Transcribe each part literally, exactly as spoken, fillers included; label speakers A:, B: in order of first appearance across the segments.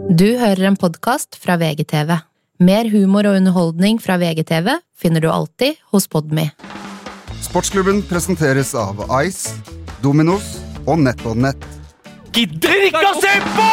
A: Du hører en podcast fra V G T V. Mer humor og underholdning fra V G T V finner du alltid hos Podme.
B: Sportsklubben presenteres av Ice, Dominos og NetOnNet.
C: Gidder ikke å se på!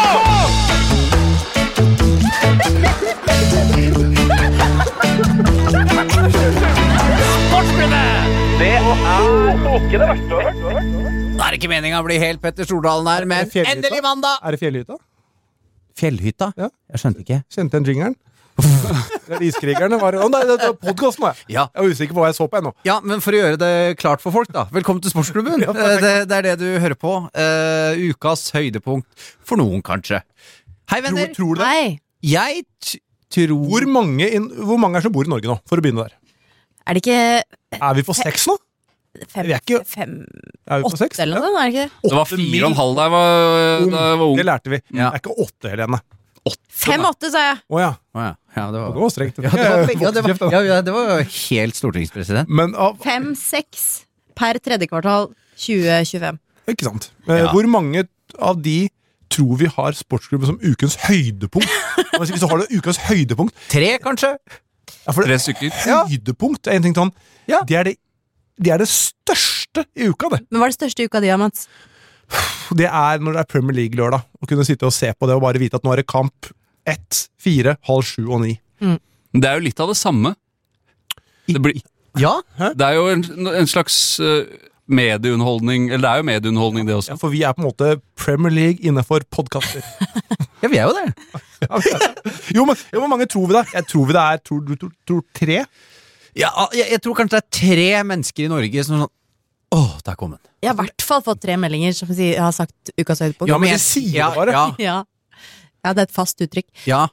C: Sportsklubben! Det er ikke det verste.
D: Det er ikke meningen å bli helt Petter Stordalen her, men endelig mandag!
E: Er det Fjellhytta?
D: Fjellhytta?
E: Ja.
D: Jeg skjønte ikke.
E: Kjente en jingeren? Det er iskrigerne. Var det? Å nei, det er podcasten nå.
D: Ja.
E: Jeg er usikker på hva jeg så på ennå.
D: Ja, men for å gjøre det klart for folk da, velkommen til Sportsklubben.
E: Ja,
D: Eh, det, det er det du hører på. Eh, ukas høydepunkt for noen, kanskje. Hei, venner.
E: Tror, tror du det?
A: Hei!
D: Jeg t tror...
E: Hvor mange, inn, hvor mange er som bor i Norge nå, for å begynne der?
A: Er det ikke
E: Er vi på seks nå?
A: fem,
E: Vi er ikke-
A: fem
E: Er vi på
A: åtte
E: seks?
A: eller noe, er det ikke?
C: Det var fire og en halv da jeg var, da jeg var ung.
E: Det lærte vi.
D: Ja.
E: Det er ikke åtte, Helene.
A: Fem-åtte, sa jeg!
E: Å ja.
D: Å ja. Ja, det var...
E: Det var strengt.
D: Ja, det var, ja, det var, ja, ja, det var helt stortingspresident.
E: Men av
A: Fem-seks per tredje kvartal tjue tjuefem.
E: Ikke sant. Eh,
D: Ja.
E: Hvor mange av de tror vi har sportsklubben som ukens høydepunkt? Altså, hvis du har det ukens høydepunkt
D: Tre, kanskje?
E: ja, for
C: Tre
E: det,
C: stykker.
E: Høydepunkt er en ting sånn
D: Ja.
E: det, er det, det er det største i uka, det.
A: Men hva er det største uka di, Mats?
E: Det er når det er Premier League lørdag. Å kunne sitte og se på det og bare vite at nå er det kamp ett, fire, halv sju og ni.
C: Det er jo litt av det samme. Det, blir,
D: Ja.
C: det er jo en, en slags uh, medieunderholdning, eller det er jo medieunderholdning det også.
E: Ja, for vi er på en måte Premier League innenfor podcaster.
D: Ja, vi er jo det.
E: jo, men jo, hvor mange tror vi det? Jeg tror vi det er tror, du tror, tror tre?
D: Ja, jeg, jeg tror kanskje det er tre mennesker i Norge som er sånn, åh, der kom den.
A: Jeg har i hvert fall fått tre meldinger som sier, har sagt ukas høydepunkt.
E: Ja, men
D: jeg-
E: de sier
D: ja,
E: det bare.
D: Ja,
A: Ja. Ja, det er et fast uttrykk.
D: ja.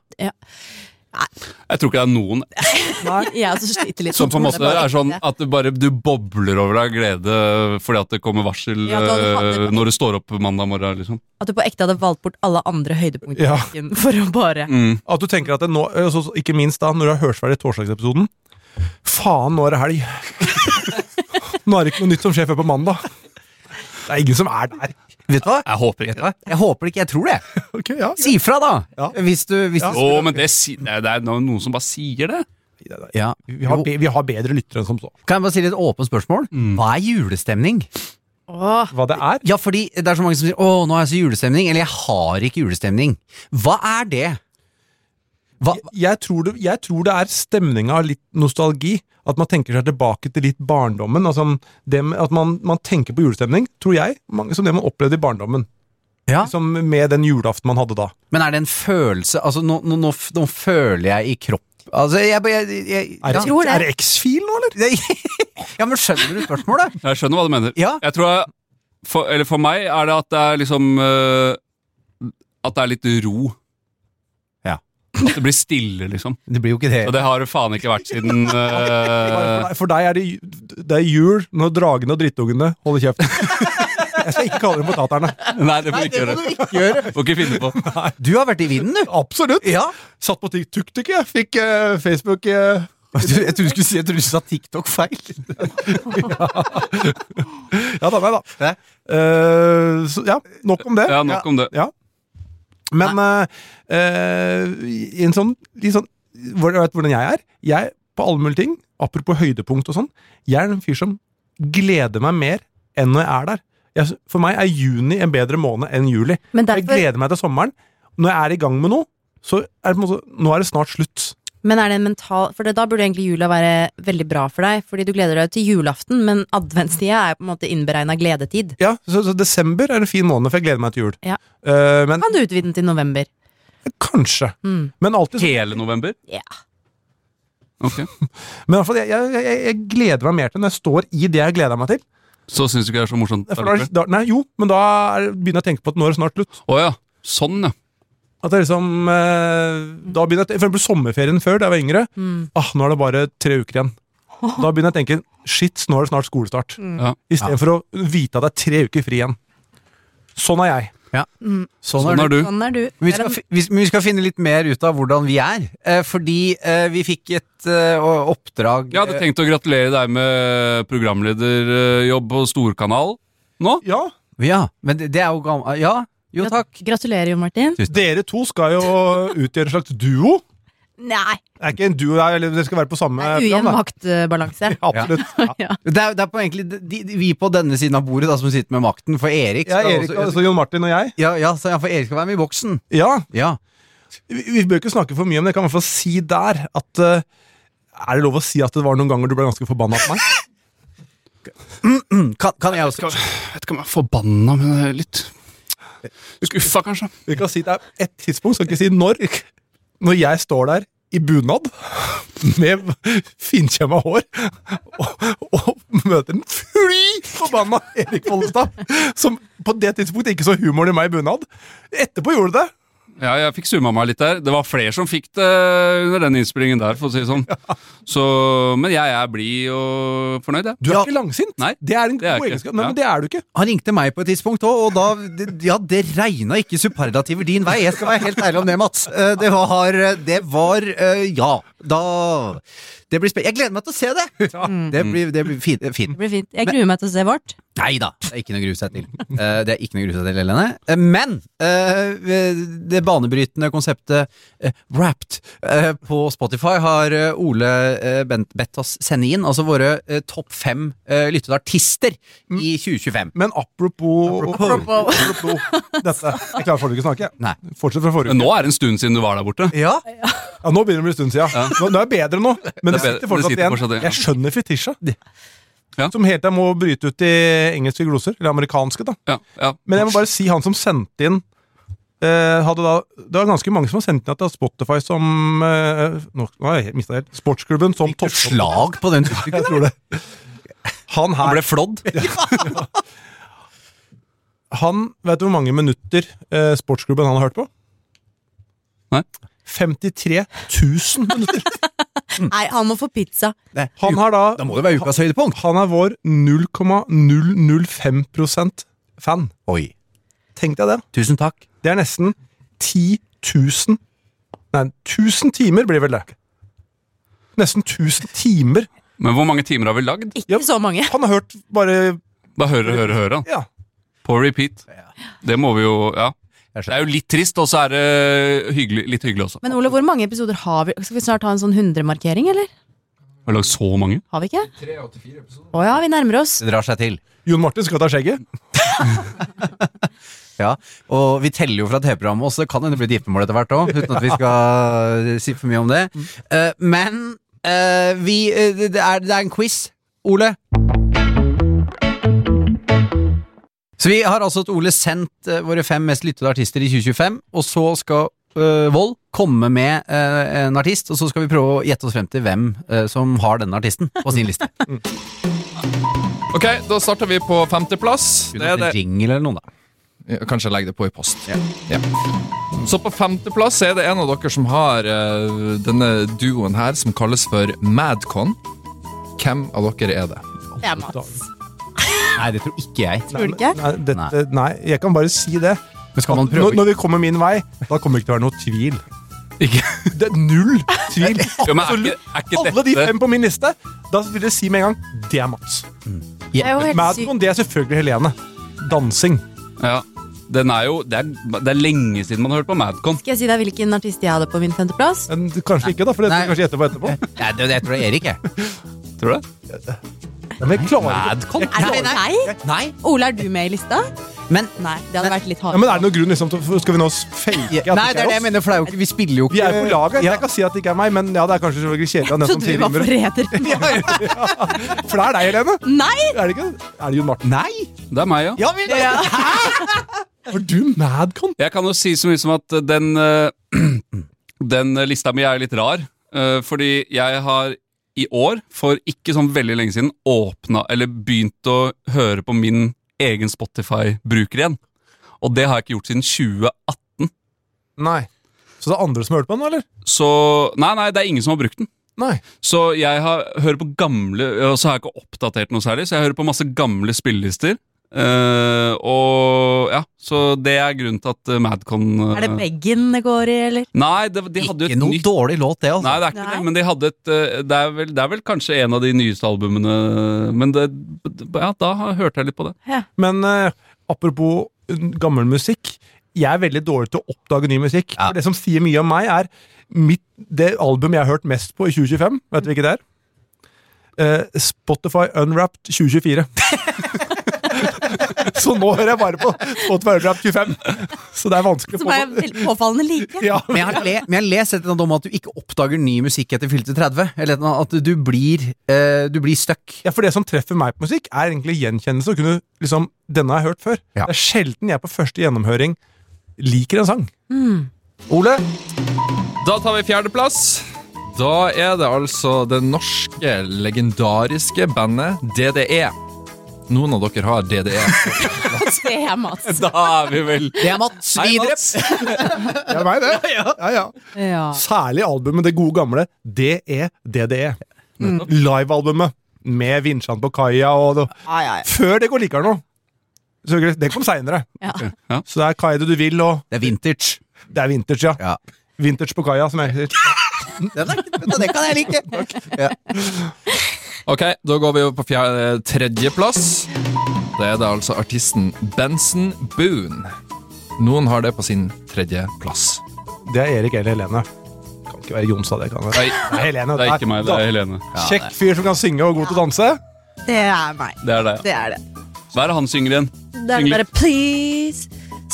C: Jeg tror ikke det er noen
A: Jeg også sliter litt.
C: som på en måte
A: Det
C: er sånn
A: ekte.
C: at du bare du bobler over av glede fordi at det kommer varsel
A: Ja, du hadde hatt det
C: uh,
A: på-
C: når du står opp mandag morgen, liksom.
A: At du på ekte hadde valgt bort alle andre høydepunkter
E: Ja.
A: i uken for å bare
C: Mm.
E: At du tenker at det nå, altså, ikke minst da, når du har hørt ferdig torsdagsepisoden, faen, nå er det helg. Nå er det ikke noe nytt som skjer før på mandag. Det er ingen som er der.
D: Vet du hva?
C: Jeg håper ikke det.
D: Jeg håper ikke, jeg tror det.
E: Ok, ja.
D: Si fra da,
E: Ja.
D: hvis du... Hvis
E: Ja.
D: du
C: Å, men det, si- det er det er noen som bare sier det.
D: ja.
E: Vi har, be, vi har bedre lyttere enn som så.
D: Kan jeg bare stille et åpent spørsmål? Hva er julestemning?
A: Åh,
E: Hva det er?
D: Ja, fordi det er så mange som sier, åh, nå er jeg så julestemning, eller jeg har ikke julestemning. Hva er det? Hva?
E: Jeg tror det, jeg tror det er stemninga av litt nostalgi. At man tenker seg tilbake til litt barndommen. Altså, det med, at man, man tenker på julestemning, tror jeg, mange, som det man opplevde i barndommen.
D: Ja.
E: Liksom med den julaften man hadde da.
D: Men er det en følelse, altså nå, nå, nå, nå føler jeg i kropp, altså jeg, jeg, jeg, jeg
E: Er det,
A: tror det.
E: er det X-Fil nå, eller?
D: Ja, men skjønner du spørsmålet?
C: Jeg skjønner hva du mener.
D: Ja.
C: Jeg tror jeg, for, eller for meg er det at det er liksom uh, at det er litt ro.
D: Ja.
C: At det blir stille, liksom.
D: Det blir jo ikke det.
C: Og det har det faen ikke vært siden uh,
E: For deg, for deg er det, det er jul når dragene og drittungene holder kjeft. Jeg skal ikke kalle dem potaterne.
C: Nei, det får du ikke gjøre.
D: du ikke gjøre.
C: Får ikke finne på.
D: Du har vært i vinden, du.
E: Absolutt.
D: Ja.
E: Satt på tuk-tuk, jeg. Fikk eh, Facebook eh,
D: Jeg trodde du skulle si, jeg trodde du sa TikTok feil.
E: Ja, da, nei da.
D: Hæ?
E: Eh, så, ja, nok om det.
C: Ja, nok om det.
E: Ja. Men eh, eh, i en sånn, litt sånn hvor, vet du hvordan jeg er? Jeg, på alle mulige ting, apropos høydepunkt og sånn, jeg er en fyr som gleder meg mer enn når jeg er der. Jeg, for meg er juni en bedre måned enn juli.
A: Men
E: Jeg
A: derfor,
E: gleder meg til sommeren. Når jeg er i gang med noe, så er det på en måte, nå er det snart slutt.
A: men er det en mental For det, da burde egentlig jula være veldig bra for deg, fordi du gleder deg til julaften, men adventstida er på en måte innberegna gledetid.
E: Ja, så, så desember er en fin måned, for jeg gleder meg til jul.
A: Ja.
E: Eh, men
A: Kan du utvide den til november?
E: kanskje.
A: Mm.
E: Men alltid sånn.
C: Hele november?
A: Ja.
C: Ok.
E: Men i hvert fall, jeg, jeg, jeg, jeg gleder meg mer til når jeg står i det jeg gleder meg til.
C: Så syns du ikke det er så morsomt?
E: For da, da, nei, jo, men da er, begynner jeg å tenke på at nå er det snart slutt.
C: Å ja. Sånn, ja.
E: At det er liksom eh, Da begynner jeg, for eksempel sommerferien før, da jeg var yngre.
A: Mm.
E: Ah, nå er det bare tre uker igjen. Da begynner jeg å tenke shit, nå er det snart skolestart.
C: Ja.
E: I stedet for å vite at det er tre uker fri igjen. Sånn er jeg.
D: Ja.
A: Mm.
D: Sånn,
C: Sånn er du.
A: Sånn er du.
D: Vi skal, fi- vi, vi skal finne litt mer ut av hvordan vi er, eh, fordi eh, vi fikk et eh, oppdrag.
C: Jeg hadde tenkt å gratulere deg med programlederjobb på Storkanal nå.
E: Ja,
D: Ja, men det, det er jo gammel. Ja, Jo, takk.
A: Gratulerer, Jo Martin.
E: Dere to skal jo utgjøre en slags duo.
A: Nei,
E: Det er ikke en duo, eller dere skal være på samme
A: ujevn
E: plan, da.
A: maktbalanse.
E: Ja, absolutt. Ja.
A: Ja.
D: Det er, det er på egentlig de, de, vi på denne siden av bordet da, som sitter med makten, for Erik
E: Ja,
D: skal
E: Erik,
D: også,
E: altså Jon Martin og jeg.
D: ja, ja, så, ja, for Erik skal være med i boksen.
E: Ja,
D: Ja.
E: vi, vi bør ikke snakke for mye om det. Jeg kan i hvert fall si der at uh, er det lov å si at det var noen ganger du ble ganske forbanna på meg?
D: Kan, kan jeg også
C: Jeg vet ikke om jeg er forbanna, men litt skuffa, kanskje.
E: Vi kan si det er ett tidspunkt, skal ikke si når. Når jeg står der i bunad med finkjemma hår og, og møter en fly forbanna Erik Follestad, som på det tidspunktet ikke så humoren i meg i bunad. Etterpå gjorde det.
C: Ja, jeg fikk summa meg litt der. Det var flere som fikk det under den innspillingen der, for å si det sånn. Så, men jeg er blid og fornøyd, jeg.
E: Du er
D: Ja.
E: ikke langsint.
C: Nei,
E: det er en
C: det er
E: god
C: jeg ikke.
E: egenskap. Nei,
C: Ja.
E: men det er du ikke.
D: Han ringte meg på et tidspunkt også, og da, det, ja, det regnet ikke superlativer din vei. Jeg skal være helt ærlig om det, Mats. Eh, Det var, det var, eh, ja, da, det blir spennende. Jeg gleder meg til å se det. Det blir, det blir fint. fint.
A: Det blir fint. Jeg gruer meg til å se vårt.
D: Neida, det er ikke noe å grue seg til. Eh, Det er ikke noe å grue seg til, Helene. Eh, Men eh, det banebrytende konseptet eh, Wrapped eh, på Spotify har eh, Ole eh, bent- bedt oss sende inn, altså våre eh, topp fem eh, lyttede artister i tjue tjuefem.
E: Men apropos,
A: Apropos.
E: apropos dette. Jeg klarer fortsatt ikke å snakke.
D: Nei.
E: Fortsett fra forrige
C: Men
E: uke.
C: nå er det en stund siden du var der borte.
D: Ja,
E: Ja, nå begynner det å bli en stund siden. Nå, nå er jeg bedre nå, men det,
C: Det er bedre.
E: sitter fortsatt
C: Det sitter
E: igjen.
C: fortsatt igjen.
E: Jeg skjønner Fetisha.
C: Ja.
E: Som helt jeg må bryte ut i engelske gloser, eller amerikanske, da.
C: Ja, ja.
E: Men jeg må bare si han som sendte inn eh, hadde da, Det var ganske mange som har sendt inn at det var Spotify som eh, Nå nå har jeg helt mistet det helt. Sportsklubben som topp.
D: slag på den
E: Jeg tror det. Han
C: Han
E: her
C: ble flådd.
E: Han, vet du hvor mange minutter eh, sportsklubben han har hørt på?
C: Nei.
E: femtitre tusen minutter!
A: Nei, han må få pizza.
E: Han har da
D: Da må det være ukas høydepunkt.
E: Han er vår null komma null null fem prosent fan.
D: Oi,
E: Tenk deg det.
D: tusen takk.
E: Det er nesten ti tusen Nei, tusen timer blir vel det. Nesten tusen timer.
C: Men hvor mange timer har vi lagd?
A: Ikke
E: Ja.
A: så mange.
E: Han har hørt bare
C: Bare høre, høre, høre.
E: Ja.
C: På repeat. Det må vi jo, ja.
D: Jeg
C: Det er jo litt trist, og så er det hyggelig, litt hyggelig også.
A: Men Ole, hvor mange episoder har vi? Skal vi snart ha en sånn hundre-markering, eller?
C: Har vi lagd så mange?
A: Har vi ikke? Å ja, vi nærmer oss.
D: Det drar seg til.
E: Jon Martin skal ta skjegget.
D: Ja, og vi teller jo fra T V-programmet også, det kan hende det blir et giftermål etter hvert også, uten at vi skal si for mye om det. Eh, men eh, vi, eh, det, er, det er en quiz, Ole. Så vi har altså til Ole sendt eh, våre fem mest lyttede artister i tjue tjuefem, og så skal eh, Vold komme med eh, en artist, og så skal vi prøve å gjette oss frem til hvem eh, som har denne artisten på sin liste.
F: Ok, da starter vi på femteplass. Det er det.
D: Jingle eller noe da.
F: Ja, Kanskje legge det på i post. Ja. Så på femteplass er det en av dere som har eh, denne duoen her, som kalles for Madcon. Hvem av dere er det?
A: Det er Mats.
D: Nei, det tror ikke jeg.
A: Tror du ikke?
E: Nei, dette, nei, jeg kan bare si det.
D: Men skal man
E: Når,
D: prøve?
E: når vi kommer min vei, da kommer det ikke til å være noe tvil.
C: Ikke?
E: Det er null tvil.
C: Ja, men er ikke, er ikke
E: Alle de
C: dette
E: fem på min liste, da vil jeg si med en gang det er Mats.
A: Det er jo helt sykt.
E: Madcon, det er selvfølgelig Helene. Dansing.
C: Ja, den er jo det er, det er lenge siden man har hørt på Madcon.
A: Skal jeg si deg hvilken artist jeg hadde på min femteplass?
E: Men kanskje ikke, da, for det
D: Nei.
E: skal vi kanskje gjette på etterpå.
D: Nei, det, jeg tror det er Erik, jeg.
C: Tror du det?
E: Ja, men jeg klarer ikke.
C: Madcon?
E: Jeg
A: Er
E: klarer
A: det
E: ikke.
A: deg?
D: Nei,
A: Ole, er du med i lista?
D: men
A: Nei, det hadde vært litt
E: Ja,
A: hardt.
E: men er det noen grunn liksom, til Skal vi nå fake at
D: Nei,
E: ikke
D: det er det jeg
E: oss?
D: mener, for det er jo ikke, vi spiller jo ikke
E: Vi er på laget.
D: Ja.
E: Jeg kan si at det ikke er meg, men ja, det er kanskje selvfølgelig kjedelig av den som
A: Trodde vi
E: sier
A: var
E: rimere.
A: forræder.
E: For det er deg, Helene.
A: Nei!
E: Er det ikke? Er det Jon Martin?
D: Nei!
C: Det er meg, ja.
D: Ja, vel,
A: Ja.
E: Var du Madcon?
C: Jeg kan jo si så mye som at den, eh, den lista mi er litt rar. eh, Fordi jeg har i år, for ikke sånn veldig lenge siden, åpna eller begynt å høre på min egen Spotify-bruker igjen. Og det har jeg ikke gjort siden tjue atten.
E: Nei. Så det er andre som har hørt på den, eller?
C: Så Nei, nei, det er ingen som har brukt den.
E: Nei.
C: Så jeg har, hører på gamle, og så har jeg ikke oppdatert noe særlig, så jeg hører på masse gamle spillelister. Eh, og ja, så det er grunnen til at eh, Madcon eh,
A: Er det Beggen det går i, eller?
C: Nei, det, de hadde jo
D: Ikke
C: et
D: noe
C: nytt
D: dårlig låt, det, altså.
C: Nei, det er ikke
A: Nei.
C: det, men de hadde et eh, det er, vel, det er vel kanskje en av de nyeste albumene. Men det, ja, da hørte jeg litt på det.
E: Men eh, apropos gammel musikk. jeg er veldig dårlig til å oppdage ny musikk.
D: Ja.
E: For det som sier mye om meg er mitt, det album jeg har hørt mest på i tjue tjuefem. Vet du hvilket det er? Uh, Spotify Unwrapped tjue tjuefire. Så nå hører jeg bare på Spotify Unwrapped tjuefem. Så det er vanskelig å
A: Som
E: få
A: er veldig påfallende like.
E: ja.
D: Men jeg har, le, men jeg har lest et eller annet om at du ikke oppdager ny musikk etter fylte tretti. Eller et eller annet, at du blir, eh, du blir stuck.
E: ja, for det som treffer meg på musikk, er egentlig gjenkjennelse. Og kunne, liksom, denne har jeg hørt før.
D: Ja.
E: Det er sjelden jeg på første gjennomhøring liker en sang.
A: Mm.
E: Ole?
F: Da tar vi fjerdeplass. Da er det altså det norske legendariske bandet D D E. Noen av dere har D D E.
A: Det er Mats.
C: Da er vi vel
D: Det er Mats
C: Hei,
D: videre.
C: Mats.
E: Ja, meg det. Ja, ja.
A: Ja.
E: Særlig albumet, det gode gamle D E D D E. Live-albumet med Vinsjan på kaia og det.
A: Ja, ja, ja.
E: Før det går likere nå. Så det kom senere.
A: Ja.
E: Så det er kaia det du vil, og
D: Det er vintage.
E: det er vintage, ja.
D: Ja.
E: Vintage på kaia, som jeg sier.
D: Den er, det kan jeg like. Ja.
F: Ok, da går vi over på fjerde, tredjeplass. Da er det altså artisten Benson Boone. Noen har det på sin tredje plass.
E: Det er Erik eller Helene. Kan ikke være Jonsa, det kan det.
C: Nei,
E: Det er Helene.
C: det er ikke meg, det er Helene.
E: Kjekk fyr som kan synge og god til å danse.
A: Det er meg.
C: Det er det.
A: Det er det.
C: Hva er det han synger igjen?
A: Det er
C: Syng litt.
A: bare please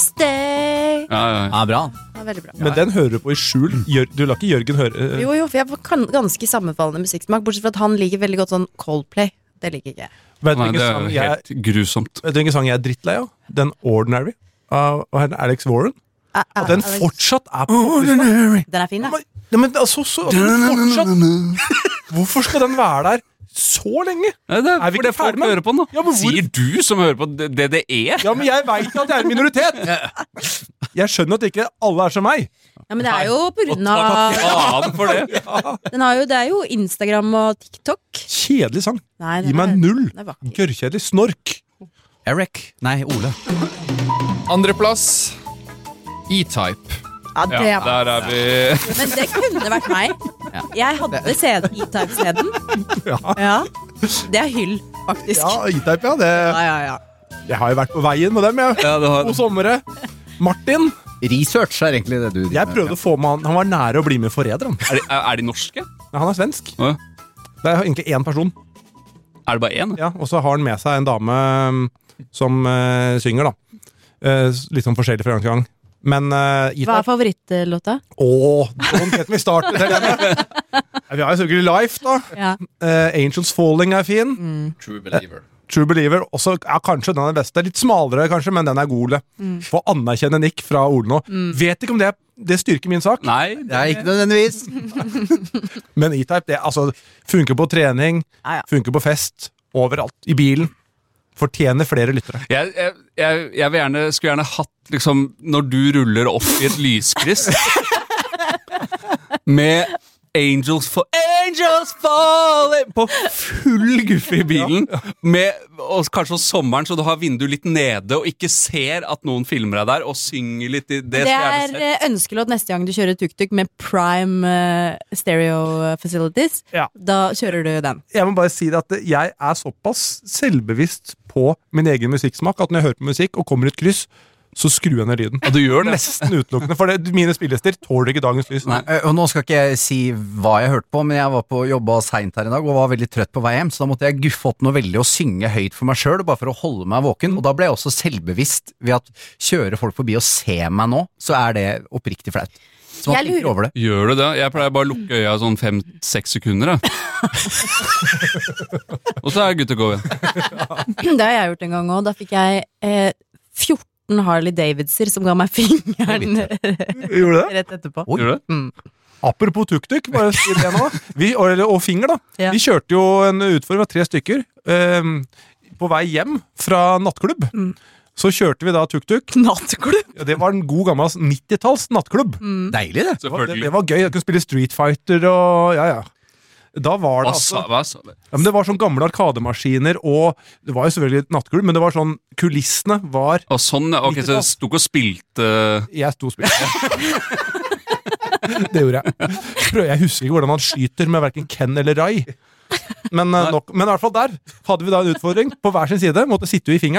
A: stay.
C: Ja, ja, ja.
D: Ja, bra.
A: Det er veldig bra.
E: Men den hører du på i skjul. Jør, du lar ikke Jørgen høre
A: Jo, jo, for jeg har kan- ganske sammenfallende musikksmak, bortsett fra at han liker veldig godt sånn Coldplay. Det liker ikke jeg.
E: Vet du
C: Nei, det
E: hvilken
C: er
E: sang
C: jo
E: jeg,
C: helt grusomt.
E: vet du hvilken sang jeg er drittlei av? Den Ordinary av hva heter den? Alex Warren.
A: Ä-
E: Og
A: ä-
E: den
A: Alex-
E: fortsatt er på topplista.
A: Den er fin, da.
E: Ja, men altså, så, fortsatt Hvorfor skal den være der så lenge?
C: Nei, det er
E: Er vi
C: fordi
E: ikke
C: folk
E: ferdig med den?
C: hører på den, da.
E: Ja, men hvor-
C: Sier du som hører på D D E?
E: Ja, men jeg veit jo at jeg er en minoritet! Jeg skjønner at ikke alle er som meg.
A: Ja, men det er jo på grunn
C: Ta
A: av
C: faen for det.
A: den har jo, Det er jo Instagram og TikTok.
E: Kjedelig sang.
A: Nei,
E: Gi
A: den
E: meg
A: er-
E: null.
A: den er vakker.
E: Gørrkjedelig snork.
D: Eric. Nei, Ole.
F: Andreplass E-Type.
A: Ja, det
C: Ja,
A: er
C: der er vi.
A: Men det kunne vært meg. Jeg hadde C D E-Type-C D-en.
E: Ja,
A: Ja. Det er hyll, faktisk.
E: ja E-Type, ja. Det.
A: Ja, ja, ja.
E: Jeg har jo vært på veien med dem, jeg.
C: Ja, det har...
E: God sommere. Martin.
D: Research er egentlig det du driver
E: Jeg prøvde å få med han. Han var nære å bli med Forræder. Han.
C: er, de, er de norske?
E: Nei, han er svensk.
C: Å, ja.
E: Det er egentlig én person.
C: Er det bare én?
E: Ja, og så har han med seg en dame um, som uh, synger, da. Uh, litt sånn forskjellig fra gang til gang. Men uh,
A: Hva er
E: E-Type
A: favorittlåta?
E: Åh, don't get me started, Helene. Vi har jo selvfølgelig Life, da.
A: Ja.
E: Uh, Angels Falling er fin.
F: True Believer.
E: True Believer, også, ja, kanskje den er den beste. Litt smalere, kanskje, men den er god. Ole. Få anerkjenne Nick fra Ole nå. Vet ikke om det, det styrker min sak,
C: Nei.
D: Det er ikke nødvendigvis.
E: men E-Type det, altså, funker på trening,
A: Ja, ja.
E: funker på fest, overalt. I bilen. Fortjener flere lyttere.
C: Jeg, jeg, jeg, jeg vil gjerne, skulle gjerne hatt liksom når du ruller opp i et lyskryss med Angels for Angels Falling på full guffe i bilen. Med, og kanskje om sommeren, så du har vinduet litt nede og ikke ser at noen filmer deg der, og synger litt i det.
A: Det
C: skulle jeg
A: er
C: gjerne sett.
A: eh, ønskelåt neste gang du kjører tuk-tuk med prime eh, stereo facilities.
E: Ja.
A: Da kjører du den.
E: Jeg må bare si det at jeg er såpass selvbevisst på min egen musikksmak at når jeg hører på musikk og kommer i et kryss, så skrur jeg ned lyden.
C: Og du gjør det.
E: Nesten utelukkende, for det, mine spillelister tåler ikke dagens lys.
C: Nei.
D: Eh, Og nå skal ikke jeg si hva jeg hørte på, men jeg var på jobba seint her i dag og var veldig trøtt på vei hjem, så da måtte jeg guffe opp noe veldig og synge høyt for meg sjøl, bare for å holde meg våken. Og da ble jeg også selvbevisst ved at kjører folk forbi og ser meg nå, så er det oppriktig flaut. Så man
A: Jeg
D: tenker
A: lurer-
D: over det.
C: Gjør du det? Jeg pleier bare å lukke øya sånn fem-seks sekunder. Jeg. Og så er jeg good to go igjen.
A: Det har jeg gjort en gang òg. Da fikk jeg eh, fjorten Harley Davidser som ga meg fingeren
E: Gjorde det?
A: rett etterpå.
D: Oi.
C: Gjør du det?
E: Apropos tuk-tuk, bare si det nå. Vi, og, og finger, da.
A: Ja.
E: Vi kjørte jo en utfordring av tre stykker ehm, på vei hjem fra nattklubb. Så kjørte vi da tuk-tuk.
A: Nattklubb!
E: Ja, det var en god gammel nittitalls nattklubb.
D: Deilig, det.
E: Det, var, det,
C: Selvfølgelig.
E: det var gøy. Jeg kunne spille Street Fighter og ja, ja. Da var det
C: Hva
E: altså
C: sa, hva sa
E: ja, men Det var sånn gamle arkademaskiner, og det var jo selvfølgelig nattklubb, men det var sånn kulissene var
C: Å, sånn, ja. Ok, så jeg sto ikke og spilte
E: Jeg sto og spilte. Det gjorde jeg. Prøv, jeg husker ikke hvordan man skyter med hverken Ken eller Rai. Men, eh, nok, men i hvert fall der hadde vi da en utfordring på hver sin side. Måtte sitte i fingeren.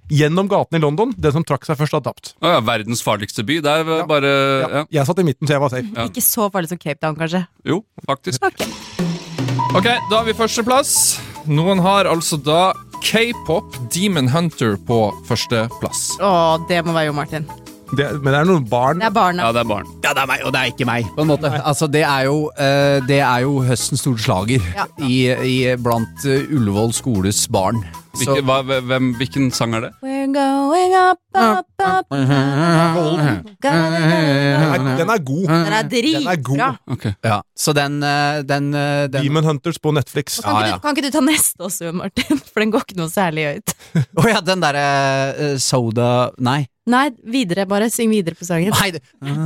E: gjennom gaten i London. Den som trakk seg først hadde tapt.
C: Å ja, verdens farligste by. Det er
E: Ja.
C: bare
E: Ja.
C: ja.
E: Jeg satt i midten, så jeg var safe.
C: Ja.
A: Ikke så farlig som Cape Town, kanskje.
C: Jo, faktisk.
A: Ok.
F: Ok, da har vi førsteplass. Noen har altså da K-pop Demon Hunter på førsteplass.
A: Å, det må være Jo Martin.
E: Det, men det er noen barn.
A: Det er barna.
C: Ja, det er barn.
D: Ja, det er meg, og det er ikke meg, på en måte. Altså, det er jo, eh, det er jo høstens store slager
A: Ja.
D: i, i, blant uh, Ullevål skoles barn. Så,
C: Hvilke, hva, hvem, hvilken sang er det?
A: We're going up, up, up.
E: Den er, den er god.
A: Den er
E: Den er god.
A: dritbra.
C: Ok.
D: ja, så den, eh, den, eh, den
E: Demon Hunters på Netflix.
A: Kan,
D: Ja,
A: ikke
D: ja.
A: du, kan ikke du ta neste også, Jo Martin? For den går ikke noe særlig høyt.
D: Å ja, den derre eh, soda Nei.
A: Nei, videre. Bare syng videre på sangen.
D: Nei, det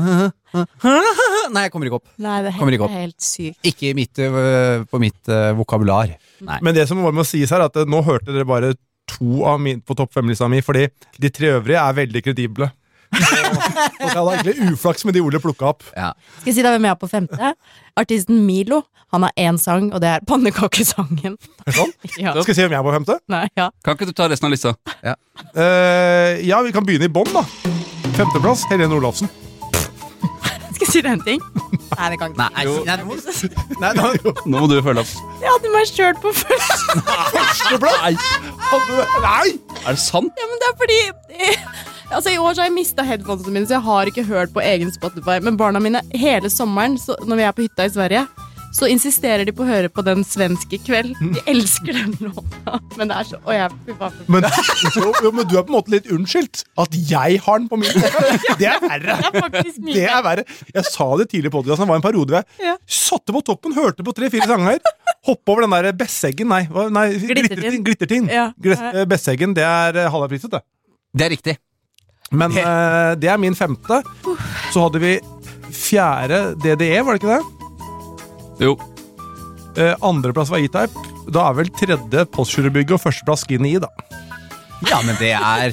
D: Nei, jeg kommer ikke opp.
A: Nei, det er
D: Kommer
A: helt,
D: ikke opp.
A: det er helt sykt.
D: Ikke i mitt, øh, på mitt øh, vokabular. Nei.
E: Men det som må sies her, er at eh, nå hørte dere bare to av min, på topp fem-lista mi, fordi de tre øvrige er veldig kredible. Og jeg hadde egentlig uflaks med de Ole plukket opp.
D: Ja.
A: Skal jeg si deg hvem jeg har på femte? Artisten Milo. Han har én sang, og det er Pannekakesangen.
E: Er det sånn?
A: Ja.
E: Skal jeg se om jeg er på femte?
A: Nei, ja.
C: Kan ikke du ta resten av lista?
E: Eh, ja, vi kan begynne i bånn da. Femteplass, Helene Olafsen.
A: Skal jeg si deg en ting? Nei, det kan ikke.
D: Nei,
C: Jo.
D: nei, nå- nei, nå-
C: Nå må du følge opp.
A: Jeg hadde meg sjøl på først.
E: Førsteplass! Hadde- Nei!
C: Er det sant?
A: Ja, men det er fordi eh, Altså, I år så har jeg mista headphonesene mine, så jeg har ikke hørt på egen Spotify. Men barna mine hele sommeren, så, når vi er på hytta i Sverige, så insisterer de på å høre på Den svenske kveld. De elsker den låta. Men det er så Å, jeg fy faen.
E: Men, jo, jo, men du er på en måte litt unnskyldt. At jeg har den på min liste. Det er verre.
A: Det er faktisk mye.
E: Det er verre. Jeg sa det tidlig på podcasten. Det var en periode hvor jeg
A: Ja.
E: satte på toppen, hørte på tre-fire sanger, hoppet over den der Besseggen. Nei, hva- nei
A: Glittertind.
E: Glittertind.
A: Ja.
E: Glis- eh, Besseggen, det er eh, halvpriset, det.
D: Det er riktig.
E: Men eh, det er min femte. Så hadde vi fjerde D D E, var det ikke det?
C: Jo.
E: Eh, Andreplass var E-Type. Da er vel tredje Postgirobygget og førsteplass Skinny E, da.
D: Ja, men det er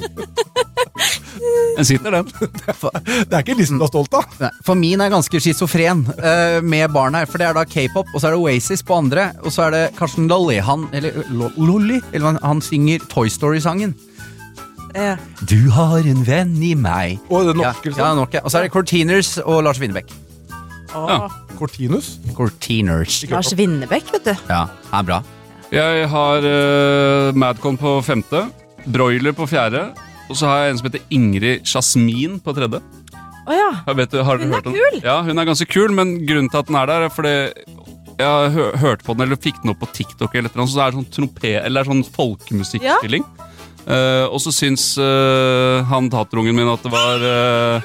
C: Den sitter, den.
E: Det er ikke listen du er stolt av.
D: nei, For min er ganske schizofren øh, med barn her. For det er da K-pop, og så er det Oasis på andre. Og så er det Karsten Lolly. Han, eller Lo- Lolly? Eller han, han synger Toy Story-sangen.
A: Ja.
D: Du har en venn i meg.
E: Og det
D: Ja,
E: norske,
D: ja, nok, ja. Og så er det Cortiners og Lars Winnebekk.
A: Åh,
E: Cortinus.
D: Cortiners.
A: Lars Winnebekk, vet du.
D: Ja, er bra.
C: Jeg har uh, Madcon på femte, Broiler på fjerde, og så har jeg en som heter Ingrid Jasmin på tredje.
A: Å ja.
C: Jeg vet, du- har du
A: Hun er
C: hørt om-
A: kul.
C: Ja, hun er ganske kul, men grunnen til at den er der, er fordi jeg har hø hørt på den, eller fikk den opp på TikTok, eller noe, så er det sånn trompet, eller sånn folkemusikkspilling. Eh, og så syns eh, han tatterungen min at det var eh,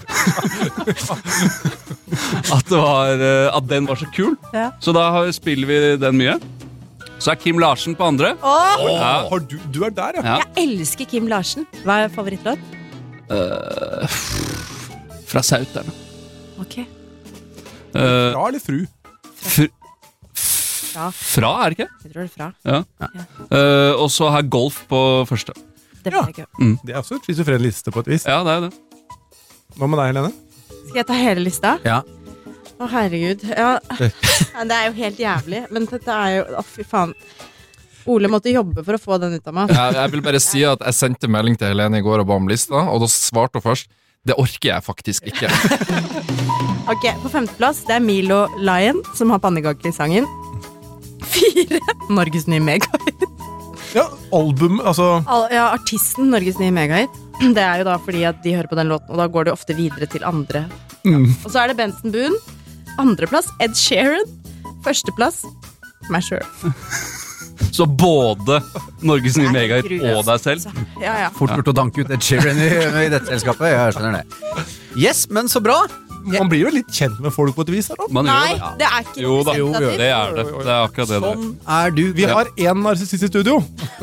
C: At det var eh, At den var så kul.
A: Ja.
C: Så da har, spiller vi den mye. Så er Kim Larsen på andre.
A: Åh,
C: Ja.
E: Har du, du er der, ja.
C: Ja.
A: jeg elsker Kim Larsen. Hva er favorittlåt?
C: Eh, fra Sauterne.
A: Ok.
C: Eh,
E: Fra eller fru?
C: fr
A: Fra.
C: fra, er det ikke?
A: Jeg tror det er fra.
C: Ja. Eh, og så har Golf på første.
A: Det
E: Ja.
A: vet jeg ikke.
E: Det er også et schizofren liste på et vis.
C: Ja, det er det.
E: Hva med deg, Helene?
A: Skal jeg ta hele lista?
D: Ja.
A: Å, herregud. Ja. Ja, det er jo helt jævlig. Men dette er jo Å, fy faen. Ole måtte jobbe for å få den ut av meg.
F: Jeg, jeg vil bare si at jeg sendte melding til Helene i går og ba om lista, og da svarte hun først det orker jeg faktisk ikke.
A: Ok, På femteplass det er Milo Lion, som har pannekake i sangen. Fire Norges nye megahit.
E: Ja, album, altså
A: Al- Ja, artisten Norges nye megahit. Det er jo da fordi at de hører på den låten, og da går det ofte videre til andre.
E: mm.
A: Og så er det Benson Boone. Andreplass Ed Sheeran. Førsteplass meg sjøl.
C: Så både Norges nye megahit og deg selv.
A: Ja, ja.
D: Fort gjort å danke ut Ed Sheeran i, i dette selskapet. Ja, jeg skjønner det. Yes, men så bra.
E: Man blir jo litt kjent med folk på et vis her, da.
C: Man
A: Nei,
C: gjør det.
A: det er ikke
C: Jo da,
A: representativt.
C: det er det. Det er akkurat det det er.
D: Sånn er du.
E: Vi har én narsissist i studio,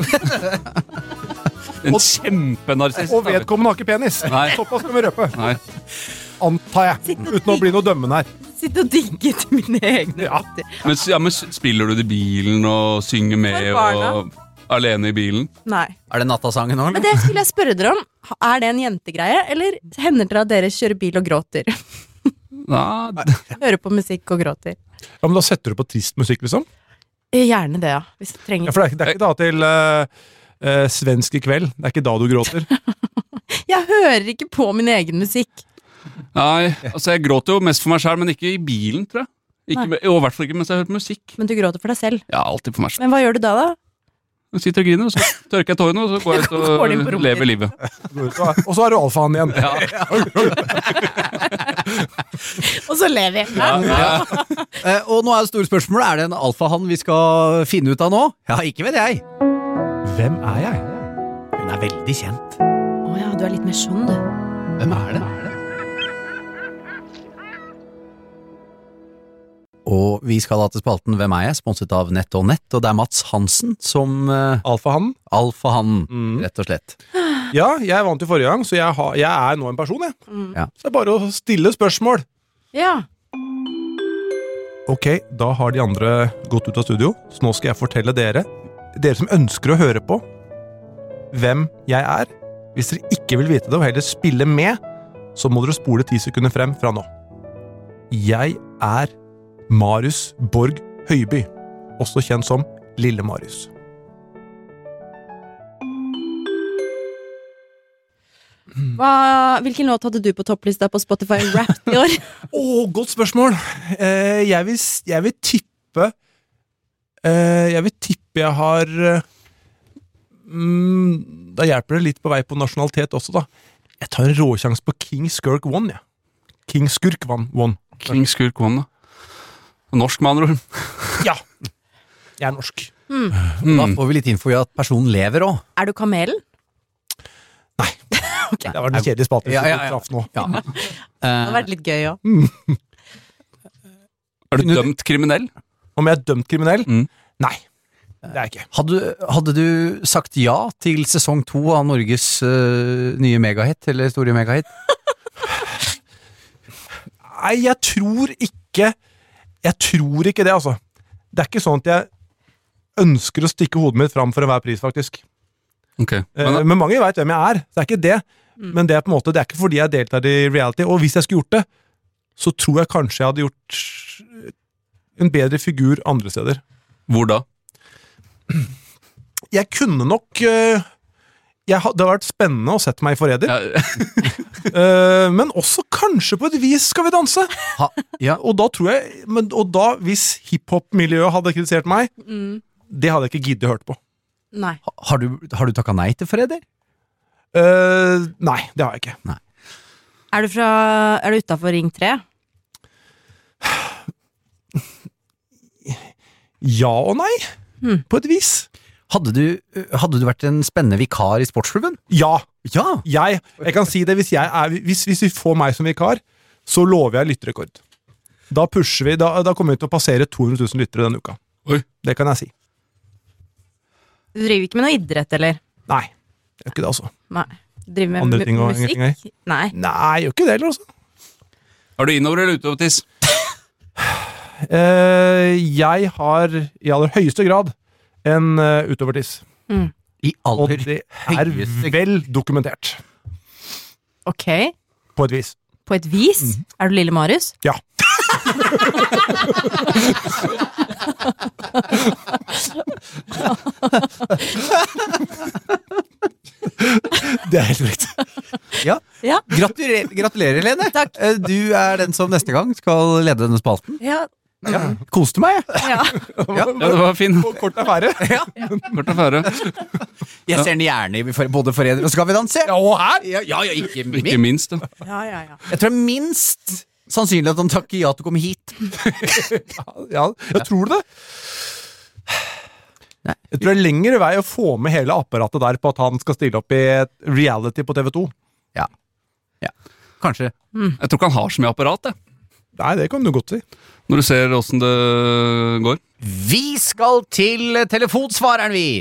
C: En kjempenarsist.
E: og vedkommende har ikke penis.
C: Nei.
E: Såpass kan vi røpe.
C: Nei.
E: Antar jeg. Uten å bli noe dømmende her.
A: Sitte og digge til mine egne
E: Ja.
A: låter.
C: Men, ja, men spiller du det i bilen og synger med
A: For barna.
C: og alene i bilen?
A: Nei.
D: Er det nattasangen nå,
A: Men
D: eller?
A: det skulle jeg spørre dere om. Er det en jentegreie, eller hender dere at dere kjører bil og gråter?
C: Nei,
A: Hører på musikk og gråter?
E: Ja, men da setter du på trist musikk, liksom?
A: Eh, Gjerne det, ja. Hvis du trenger.
E: Ja, for det er, ikke- det er ikke da til uh, eh, svensk i kveld. Det er ikke da du gråter.
A: Jeg hører ikke på min egen musikk.
C: Nei, altså jeg gråter jo mest for meg selv, men ikke i bilen, tror jeg. Ikke,
A: Nei.
C: og i hvert fall ikke mens jeg hører på musikk.
A: Men du gråter for deg selv.
C: Ja, alltid for meg selv.
A: Men hva gjør du da da?
C: Jeg sitter og griner, og så tørker jeg tårene, og så går jeg ut
A: Går du inn på
C: og
A: rommet
C: lever
A: ditt?
C: livet.
E: Og så er du alfaen igjen.
A: Og så lever jeg.
C: Ja, ja.
D: Eh, og nå er det store spørsmålet, er det en alfahann vi skal finne ut av nå? Ja, ikke vet jeg.
E: Hvem er jeg?
D: Hun er veldig kjent.
A: Åja, du er litt mer sånn, du.
D: Hvem er det? Og vi skal ha til spalten Hvem er jeg? Sponset av Nett og Nett, og det er Mats Hansen som uh,
E: Alfahannen?
D: alfahannen,
E: Mm.
D: rett og slett.
E: Ja, jeg vant i forrige gang, så jeg, har, jeg er nå en person, jeg.
A: Mm.
D: Ja.
E: Så det er bare å stille spørsmål.
A: Ja.
E: Ok, da har de andre gått ut av studio, så nå skal jeg fortelle dere, dere som ønsker å høre på, hvem jeg er. Hvis dere ikke vil vite det og heller spille med, så må dere spole ti sekunder frem fra nå. Jeg er Marius Borg Høiby, også kjent som Lille Marius.
A: Hva, hvilken låt hadde du på topplista på Spotify Wrapped i år?
E: Åh, godt spørsmål. Eh, jeg, vil, jeg vil tippe eh, Jeg vil tippe jeg har eh, mm, Da hjelper det litt på vei på nasjonalitet også, da. Jeg tar en råsjans på King Skurk One, ja. King Skurk One.
C: King Skurk One, da. Norsk, med andre ord.
E: Ja. Jeg er norsk.
A: Mm.
D: Da får vi litt info i at personen lever også.
A: Er du kamelen?
E: Det var den kjedelige spalten.
D: Ja, ja, ja.
E: Nå.
D: Ja.
A: Det hadde vært litt gøy, ja.
C: Er du dømt kriminell?
E: Om jeg er dømt kriminell?
C: Mm.
E: Nei, det er jeg ikke.
D: Hadde, hadde du sagt ja til sesong to av Norges uh, nye megahit, eller store megahit?
E: Nei, jeg tror ikke Jeg tror ikke det, altså. Det er ikke sånn at jeg ønsker å stikke hodet mitt fram for enhver pris, faktisk.
C: Ok.
E: Men,
C: Men,
E: men mange vet hvem jeg er, så det er ikke det. Men det er på en måte, det er ikke fordi jeg deltar i reality, og hvis jeg skulle gjort det, så tror jeg kanskje jeg hadde gjort en bedre figur andre steder.
C: hvor da?
E: Jeg kunne nok øh, jeg, ha- Det har vært spennende å sette meg i Forræder,
C: Ja,
E: øh, men også kanskje på et vis Skal vi danse.
D: Ha, ja.
E: Og da tror jeg men, Og da, hvis hiphop-miljøet hadde kritisert meg,
A: Mm.
E: det hadde jeg ikke giddet hørt på.
A: Nei.
D: Har du, har du takket nei til Forræder?
E: Øh, nei, det har jeg ikke.
A: Er du, fra, er du utenfor Ring tre?
E: Ja og nei,
A: Hmm.
E: på et vis.
D: Hadde du, hadde du vært en spennende vikar i sportsklubben?
E: Ja.
D: Ja!
E: Jeg, jeg kan si det, hvis, jeg er, hvis, hvis vi får meg som vikar, så lover jeg lytterekord. Da pusher vi, da, da kommer vi til å passere to hundre tusen lyttere denne uka.
C: Oi.
E: Det kan jeg si.
A: Du driver ikke med noe idrett, eller?
E: Nei, jeg gjør ikke det altså.
A: Nei. Du driver med
E: Andre
A: mu-
E: ting og
A: musikk?
E: ingenting
A: Nei.
E: Nei, jeg gjør ikke det heller altså.
C: Har du innover eller utover tiss?
E: Eh, jeg har i aller høyeste grad en uh, utovertiss.
A: Mm.
D: I
E: Og
D: aller
E: det er
D: høyeste-
E: vel dokumentert,
A: Ok.
E: på et vis.
A: På et vis? Er du Lille Marius?
E: Ja. Det er helt riktig.
D: Ja.
A: Ja.
D: Gratulerer, gratulerer, Lene.
A: Takk.
D: Eh, Du er den som neste gang skal lede denne spalten.
A: Ja.
D: Koste meg, jeg.
A: ja.
C: Ja, det var fin.
E: På kort affære.
C: Kort affære.
D: Jeg ser den gjerne i for- både Forræder og Skal vi danse.
E: Ja, og her?
D: Ja, ja, ja, ikke
C: Ikke
D: minst.
C: minst, da.
A: Ja, ja, ja.
D: Jeg tror det er minst sannsynlig at han takker ja til å komme hit.
E: Ja, jeg tror det.
D: Nei.
E: Jeg tror det er lengre vei å få med hele apparatet der på at han skal stille opp i et reality på T V to.
D: Ja. ja. Kanskje.
C: Jeg tror ikke han har så mye apparat, jeg.
E: Nei, det kan du godt si.
C: Når du ser åssen det går.
D: Vi skal til telefonsvareren, vi!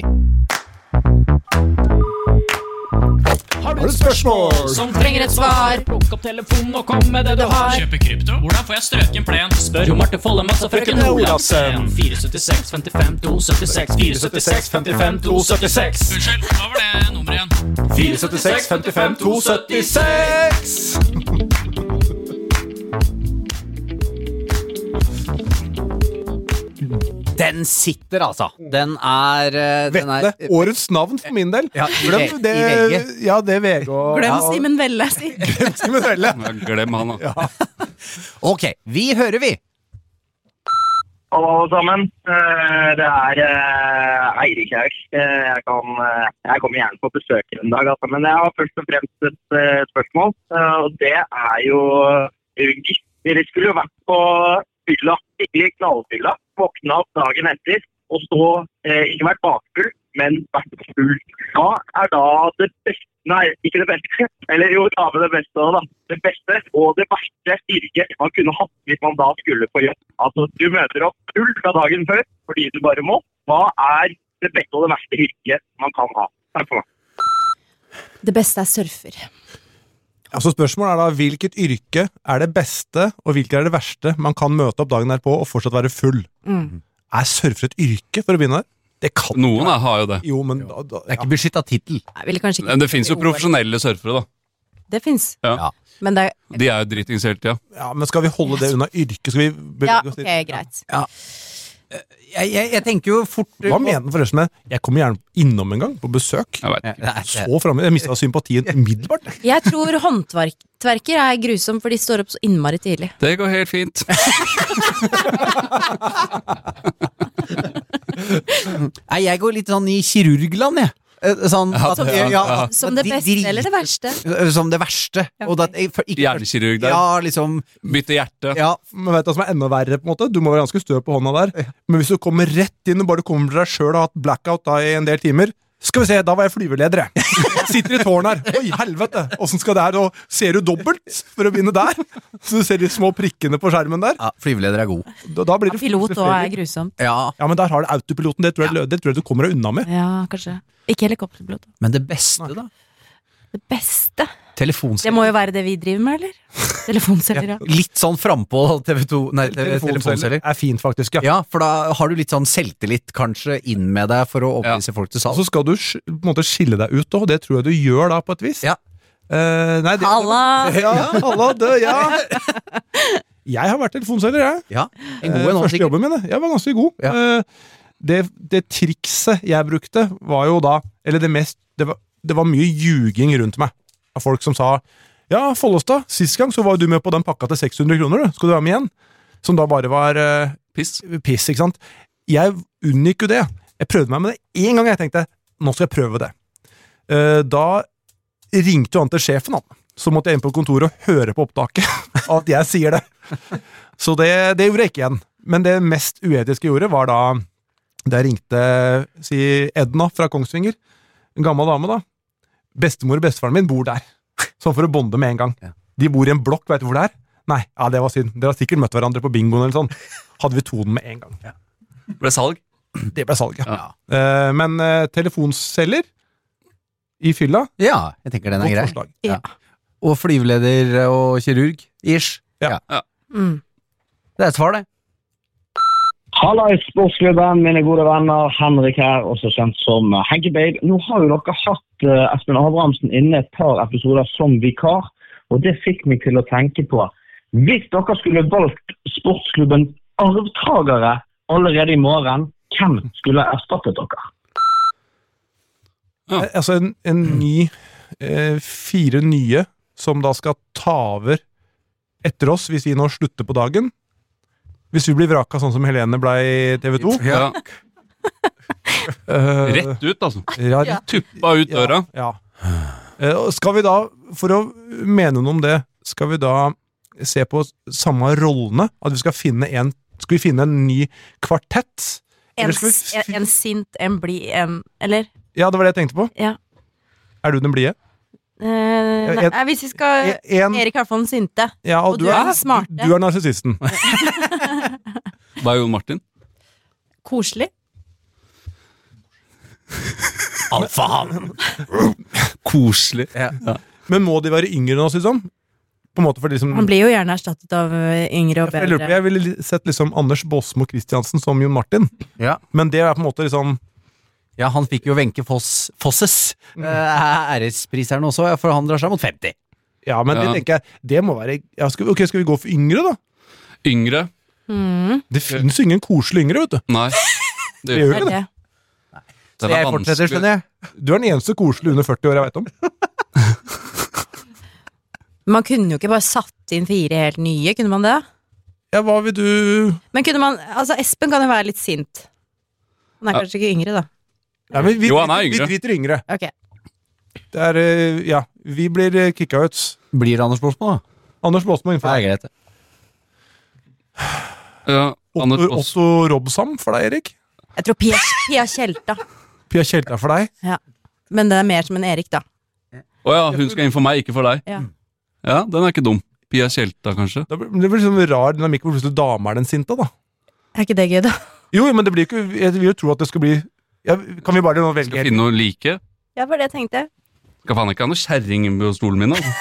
E: Har du et spørsmål?
G: Som trenger et svar. Plukk opp telefonen og kom med det du har.
H: Kjøpe krypto? Hvordan får jeg strøken plen?
G: Spør jo Marte Folle, Mats og frøken Olafsen. fire sytti seks femtifem to sytti seks fire sytti seks femtifem to sytti seks.
H: Unnskyld, hva var det nummeret igjen?
G: fire sytti seks femtifem to sytti seks.
D: Den sitter, altså. Den er, uh, den er
E: Vette, årets navn for min del.
D: Ja, i
E: Glem
D: V-
E: det,
D: i V G.
E: Ja, det er V G og
A: Glem
E: ja,
A: Simen Velle, si.
E: Glem Simen Velle.
C: Ja, glem han, da.
E: Ja.
D: Ok, vi hører vi.
I: Hallo alle sammen. Eh, Det er eh, Eirik her. Eh, Jeg, kan, eh, jeg kommer gjerne på besøk en dag, altså. Men jeg har først og fremst et eh, spørsmål. Eh, Og det er jo hvis dere skulle jo vært på fylla, skikkelig knallfylla, våkna opp dagen etter og så eh, ikke vært bakfull, men vært full. Hva er da det beste, nei, ikke det beste, eller jo, ta med det beste da, det beste og det verste yrket man kunne hatt hvis man da skulle på jobb. Altså, du møter opp full fra dagen før, fordi du bare må. Hva er det beste og det verste yrket man kan ha? Takk for meg.
A: Det beste er surfer.
E: Altså spørsmålet er da, hvilket yrke er det beste, og hvilket er det verste man kan møte opp dagen derpå og fortsatt være full?
A: Mm.
E: Er surfer et yrke for å begynne der? Det kan
C: Noen er, har jo det.
E: Jo, men da, da,
D: Det er ikke beskyttet titel.
A: Jeg ville kanskje ikke...
C: Men det finnes jo profesjonelle surfere, da.
A: Det finnes.
C: Ja.
D: Ja.
A: Men det er...
C: De er jo dritings hele tida.
E: ja, men skal vi holde det unna yrke? Skal vi bevege
A: Ja,
E: oss
A: ok,
E: dit?
A: greit.
D: Jeg, jeg, jeg tenker jo fort...
E: Hva mener den forresten med? Jeg kommer gjerne innom en gang på besøk.
C: Jeg vet.
D: Ja, det er-
E: Så fremme, jeg mistet sympatien umiddelbart.
A: Jeg tror håndverker er grusom, for de står opp så innmari tidlig.
C: Det går helt fint.
D: Nei, jeg går litt sånn i kirurgland, jeg. Eh, Sånn at,
C: Som-
D: ja,
A: Som det
D: de-
A: beste
D: de-
A: eller det verste?
D: Som det verste. Og det, jeg, for, ikke,
C: Hjernekirurg der.
D: Ja, liksom
C: Bytte hjerte.
D: ja,
E: Men vet du hva som er enda verre, på en måte? Du må være ganske støv på hånda der. Men hvis du kommer rett inn og bare kommer til deg selv og har hatt blackout da i en del timer, skal vi se, da var jeg flyveleder, jeg. Sitter i tårn her. Oi, helvete! Hvordan skal det her? Og ser du dobbelt for å begynne der? Så du ser de små prikkene på skjermen der.
D: ja, flyveleder er god.
E: Da, da blir det
A: Pilot også er grusomt.
D: Ja,
E: Ja, men der har du autopiloten. Det tror jeg, det tror jeg du kommer deg unna med.
A: Ja, kanskje. Ikke helikopterpilot.
D: men det beste da?
A: Det beste. Det
D: Telefonselger.
A: må jo være det vi driver med, eller? Telefonselger, ja.
D: Litt sånn frampå T V to, nei, telefonselger.
E: er fint, faktisk. Ja.
D: Ja, for da har du litt sånn selvtillit kanskje inn med deg for å overbevise folk til
E: Og
D: salg.
E: så skal du sk- på en måte skille deg ut, og det tror jeg du gjør da, på et vis.
D: Ja.
E: Eh, nei, det,
A: Halla!
E: Ja, halla, dø, ja. Jeg har vært telefonselger, jeg.
D: Ja, en god
E: Eh,
D: en også,
E: Første
D: sikkert.
E: jobben min, det. Jeg var ganske god.
D: Ja.
E: Eh, det, det trikset jeg brukte var jo da, eller det mest, det var, det var mye ljuging rundt meg. Av folk som sa, ja, Follestad, sist gang så var du med på den pakka til seks hundre kroner, du. Skal du være med igjen? Som da bare var eh,
C: Piss.
E: piss, ikke sant? Jeg unngikk jo det. Jeg prøvde meg med det en gang. Jeg tenkte, nå skal jeg prøve det. Eh, da ringte jo han til sjefen, han. Så måtte jeg inn på kontoret og høre på opptaket at jeg sier det. Så det, det gjorde jeg ikke igjen. Men det mest uetiske jeg gjorde var da da jeg ringte si Edna fra Kongsvinger. En gammel dame, da. Bestemor og bestefaren min bor der. Sånn for å bonde med en gang.
D: Ja.
E: De bor i en blokk, vet du hvor det er? Nei, ja, det var synd. Dere har sikkert møtt hverandre på bingoen eller sånn. Hadde vi tonen med en gang.
C: Ble salg.
E: Det ble salget.
C: Ja.
E: Eh, men eh, telefonselger i fylla,
D: Ja, jeg tenker den er
E: godt
D: grei.
E: forslag.
A: Ja.
D: Og flyveleder og kirurg, ish.
E: Ja.
A: Mm.
D: Det er et svar, det.
I: Halla i sportsklubben, mine gode venner, Henrik her, også kjent som Henke Babe. Nå har jo dere hatt uh, Espen Abrahamsen inne et par episoder som vikar, og det fikk meg til å tenke på, hvis dere skulle valgt sportsklubben arvtagere allerede i morgen, hvem skulle erstattet dere?
C: Ja.
E: Eh, Altså en, en ny, eh, fire nye, som da skal ta over etter oss, hvis vi nå slutter på dagen. Hvis vi blir vraka sånn som Helene ble i T V to.
C: Ja.
E: eh,
C: Rett ut, altså.
E: Ja, rett
C: Tuppa ut døra.
E: Ja. Eh, og skal vi da, for å mene noe om det, skal vi da se på samme rollene? At vi skal finne en, skal vi finne en ny kvartett?
A: En,
E: Eller skal vi
A: s-
E: fi-
A: en sint, en blid, en... Eller?
E: Ja, det var det jeg tenkte på.
A: Ja.
E: Er du den blide?
A: Eh, nei,
E: En-
A: hvis vi skal...
E: En,
A: Erik er den sinte.
E: ja, og,
A: og
E: du,
A: du er
E: er,
A: den smarte.
E: Du, du er narsissisten.
C: Hva er Jon Martin?
A: Koselig.
D: Alfahann!
C: Koselig.
E: Men må de være yngre enn oss, liksom? På en måte for de som...
A: Han blir jo gjerne erstattet av eh, yngre og
E: jeg, lurer på,
A: bedre.
E: jeg ville li- sett liksom Anders Båsmo Christiansen som Jon Martin.
D: Ja.
E: Men det er på en måte liksom...
D: Ja, han fikk jo Wenche Foss, Fosses eh, ærespriseren også, ja, for han drar seg mot femti.
E: Ja, men det
C: Ja.
E: tenker jeg, det må være... Ja, skal, vi- ok, skal vi gå for yngre da?
C: Yngre.
A: Mm.
E: Det finnes jo ingen koselig yngre, vet du.
C: Nei. Det
E: Det gjør
A: Er
E: ikke det.
A: det?
D: Så jeg fortsetter, skjønner jeg.
E: Du er den eneste koselig under førti år jeg vet om.
A: Man kunne jo ikke bare satt inn fire helt nye, kunne man det?
E: Ja, hva vil du...
A: Men kunne man, altså Espen kan jo være litt sint. Han er kanskje ikke yngre da.
E: Ja, men vi,
C: Jo, han er
E: vi,
C: yngre.
E: vi driter yngre.
A: Ok.
E: Det er, eh, ja, vi blir eh, kicka ut.
D: Blir det Anders Båsmo, da?
E: Anders Båsmo innenfor
D: Det er
E: deg.
D: greit.
C: Ja, Anders
E: Otto,
C: Bås.
E: Otto Robsam for deg, Erik.
A: Jeg tror Pia, Pia Tjelta.
E: Pia Tjelta for deg.
A: Men det er mer som en Erik da.
C: Å ja, hun skal inn for meg, ikke for deg.
A: Ja.
C: Ja, den er ikke dum. Pia Tjelta, kanskje.
E: Det blir, det blir sånn rar dynamikk hvor plutselig dama er den sinte, da.
A: Er ikke det gøy da?
E: Jo, men det blir ikke... Jeg vil jo tro at det skal bli... Ja, kan vi bare nå velge...
C: Skal finne noe like.
A: Ja, var det jeg tenkte.
C: Skal faen ikke ha noe kjerring på stolen min, altså.